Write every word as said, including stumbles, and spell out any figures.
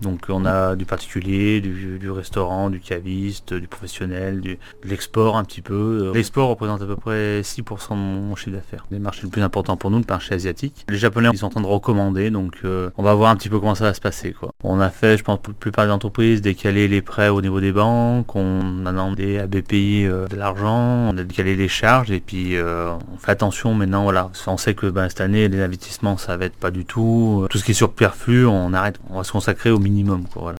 Donc on a du particulier, du, du restaurant, du caviste, du professionnel, du, de l'export un petit peu. L'export représente à peu près six pour cent de mon chiffre d'affaires. Les marchés le plus important pour nous, le marché asiatique. Les Japonais, ils sont en train de recommander, donc euh, on va voir un petit peu comment ça va se passer, quoi. On a fait, je pense, pour la plupart des entreprises, décaler les prêts au niveau des banques, on a demandé à B P I euh, de l'argent, on a décalé les charges, et puis euh, on fait attention maintenant, voilà. On sait que ben, cette année, les investissements, ça va être pas du tout. Tout ce qui est superflu, on arrête, on va se consacrer au minimum, quoi, voilà.